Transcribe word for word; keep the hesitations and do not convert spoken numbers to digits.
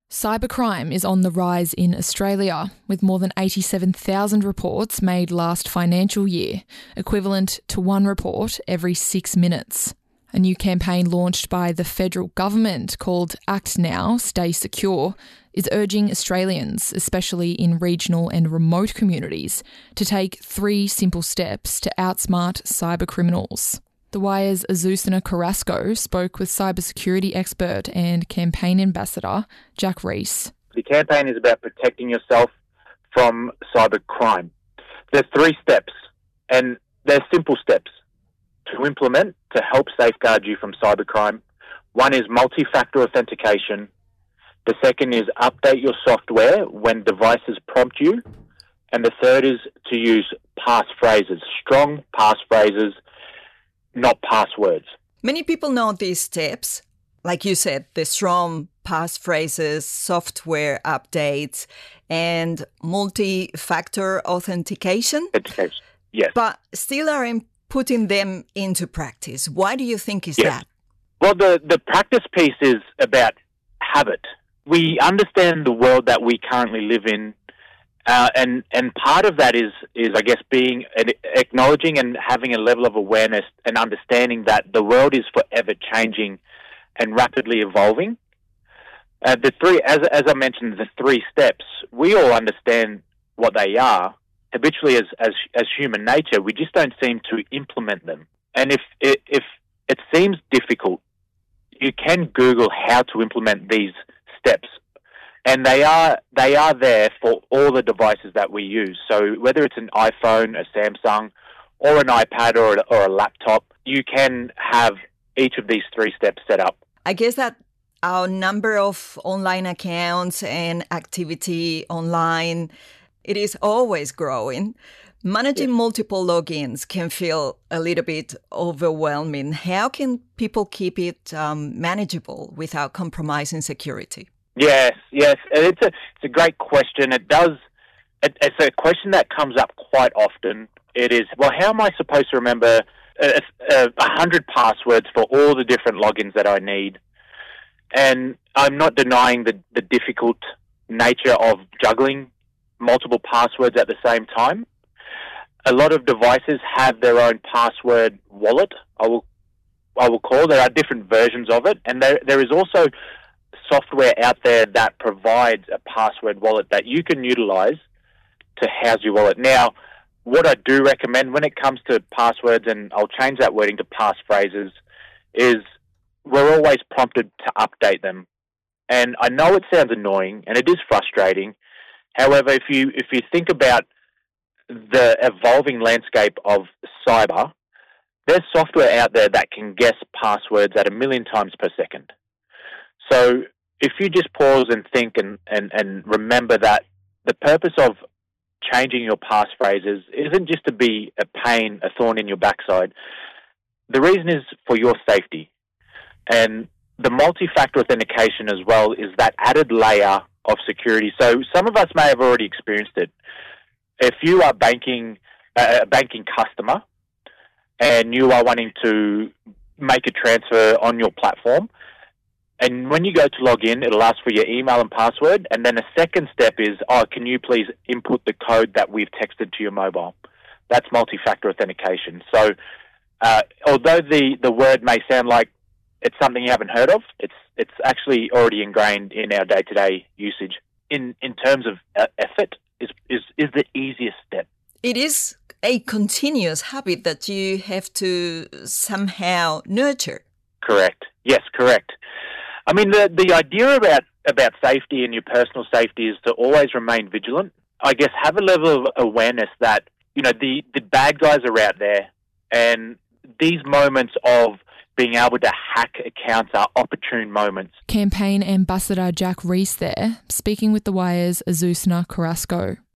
Cybercrime is on the rise in Australia, with more than eighty-seven thousand reports made last financial year, equivalent to one report every six minutes. A new campaign launched by the federal government called Act Now, Stay Secure is urging Australians, especially in regional and remote communities, to take three simple steps to outsmart cybercriminals. The Wire's Azusina Carrasco spoke with cybersecurity expert and campaign ambassador Jack Rees. The campaign is about protecting yourself from cybercrime. There's three steps, and they're simple steps to implement to help safeguard you from cybercrime. One is multi-factor authentication. The second is update your software when devices prompt you. And the third is to use passphrases, strong passphrases, not passwords. Many people know these steps, like you said, the strong passphrases, software updates, and multi-factor authentication. Authentication, yes. But still aren't putting them into practice. Why do you think is yes. that? Well, the, the practice piece is about habit. We understand the world that we currently live in. Uh, and, and part of that is, is, I guess, being acknowledging and having a level of awareness and understanding that the world is forever changing and rapidly evolving. Uh, the three, as, as I mentioned, the three steps, we all understand what they are. Habitually, as, as, as human nature, we just don't seem to implement them. And if, if it seems difficult, you can Google how to implement these steps. And they are they are there for all the devices that we use. So whether it's an iPhone, a Samsung, or an iPad or a, or a laptop, you can have each of these three steps set up. I guess that our number of online accounts and activity online, it is always growing. Managing yes. multiple logins can feel a little bit overwhelming. How can people keep it um, manageable without compromising security? Yes, yes, it's a it's a great question. It does. It, it's a question that comes up quite often. It is, well, how am I supposed to remember a, a, a hundred passwords for all the different logins that I need? And I'm not denying the the difficult nature of juggling multiple passwords at the same time. A lot of devices have their own password wallet. I will I will call. There are different versions of it, and there there is also software out there that provides a password wallet that you can utilize to house your wallet. Now, what I do recommend when it comes to passwords, and I'll change that wording to passphrases, is we're always prompted to update them. And I know it sounds annoying and it is frustrating. However, if you if you think about the evolving landscape of cyber, there's software out there that can guess passwords at a million times per second. So if you just pause and think and, and, and remember that the purpose of changing your passphrases isn't just to be a pain, a thorn in your backside. The reason is for your safety. And the multi-factor authentication as well is that added layer of security. So some of us may have already experienced it. If you are banking a banking customer and you are wanting to make a transfer on your platform, and when you go to log in, it'll ask for your email and password. And then a second step is, oh, can you please input the code that we've texted to your mobile? That's multi-factor authentication. So uh, although the, the word may sound like it's something you haven't heard of, it's it's actually already ingrained in our day-to-day usage. In in terms of uh, effort, is, is, is the easiest step. It is a continuous habit that you have to somehow nurture. Correct. Yes, correct. I mean, the, the idea about, about safety and your personal safety is to always remain vigilant. I guess have a level of awareness that, you know, the, the bad guys are out there, and these moments of being able to hack accounts are opportune moments. Campaign ambassador Jack Rees there, speaking with The Wire's Azusina Carrasco.